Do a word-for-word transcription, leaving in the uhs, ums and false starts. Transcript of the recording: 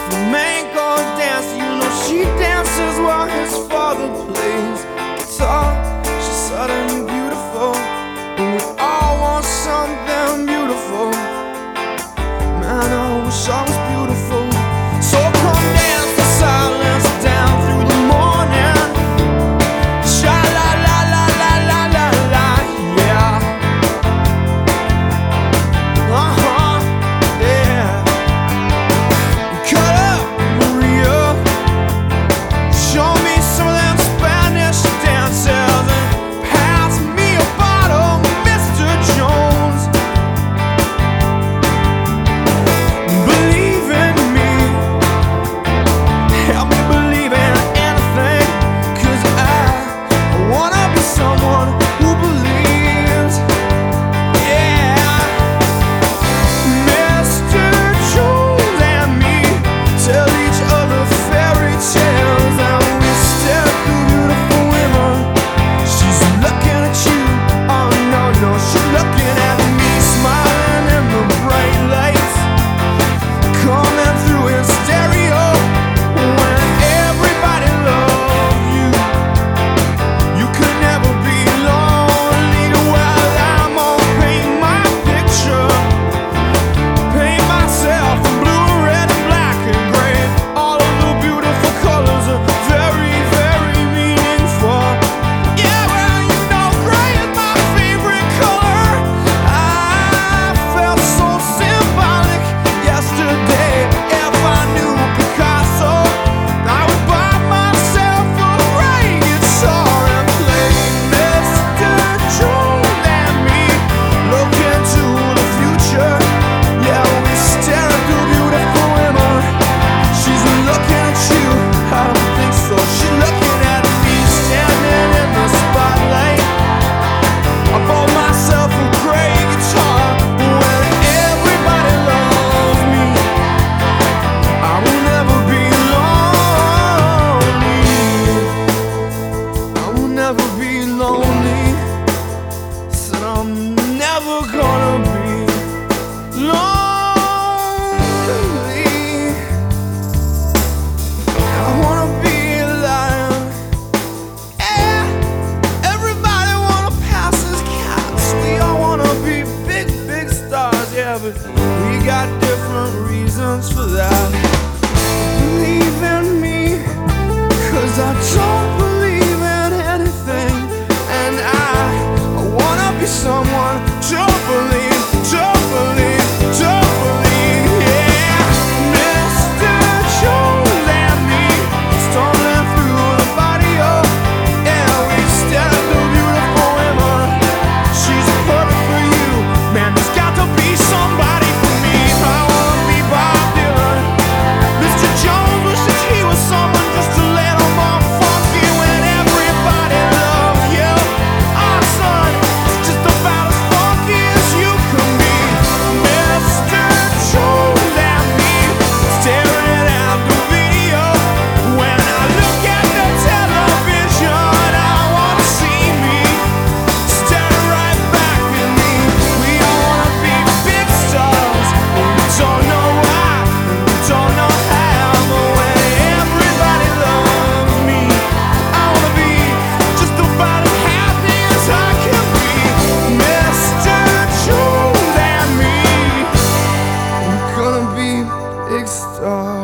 flamenco dance. You know she dances while his father plays guitar. She's suddenly beautiful, and we all want something beautiful. Man, I wish I was beautiful. So come dance the silence down through the morning. Sha la la la la la la la, yeah. Uh-huh, yeah. Cut up, Maria. Show me some of them Spanish dances and pass me a bottle, Mister Jones. Believe in me, help me believe in anything, 'cause I wanna be someone who believes. Yeah, Mister Jones and me tell each other fairy tales, and we stare through beautiful women. She's looking at you, oh no, no, she's looking at me, smiling in the bright lights coming through in stereo. When everybody loves you, you could never be lonely. Well, I'm gonna paint my picture, paint myself in blue, red, and black and gray. All of the beautiful colors are very, very meaningful. Yeah, well, you know gray is my favorite color. I felt so symbolic yesterday. If I knew Picasso, I would buy myself a gray guitar and play Mister Jones and me. Look into the future. Yeah, we stare at the beautiful women. She's looking at you, I don't think so. She's looking at me, standing in the spotlight. I bought myself a gray guitar. When everybody loves me, I will never be lonely. I will never be lonely. Said I'm never gonna be lonely. I wanna be a lion. Yeah, everybody wanna pass as cats. We all wanna be big, big stars. Yeah, but we got different reasons for that. Believe in me, 'cause I don't believe in anything, and I, I wanna be someone to believe, to believe, to believe. Yeah, Mister Jones and me stumbling through the barrio. Yeah, we stare at the beautiful women. She's perfect for you, man. There's got to be somebody for me. I wanna be Bob Dylan. Mister Jones wishes he was someone just a little more funky. When everybody loves you, our son is just about as funky as you can be. Mister Jones and me staring at the video. When I look at the television, I wanna see me staring right back at me. We all wanna be big stars, but we don't know why, and we don't know how. But when everybody loves me, I wanna be just about as happy as I can be. Mister Jones and me, we're gonna be big stars.